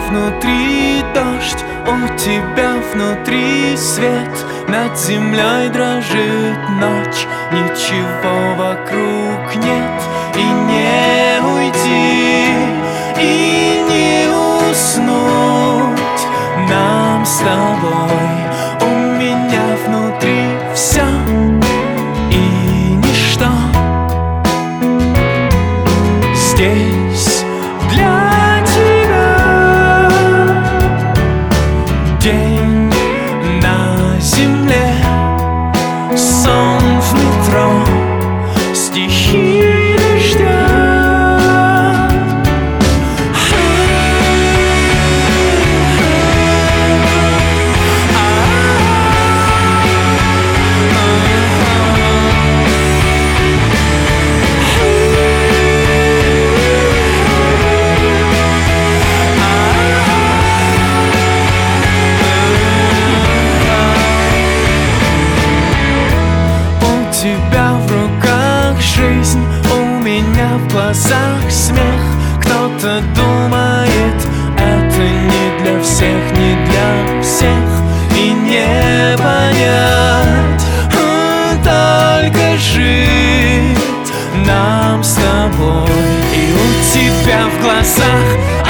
внутри дождь, у тебя внутри свет. Над землей дрожит ночь, ничего вокруг нет. И не уйти, и не уснуть нам с тобой. У меня внутри все и ничто. Здесь для тебя день на земле, сон в метро, стихи дождя. У тебя в руках жизнь, у меня в глазах смех. Кто-то думает, это не для всех, не для всех. И не понять, только жить нам с тобой. И у тебя в глазах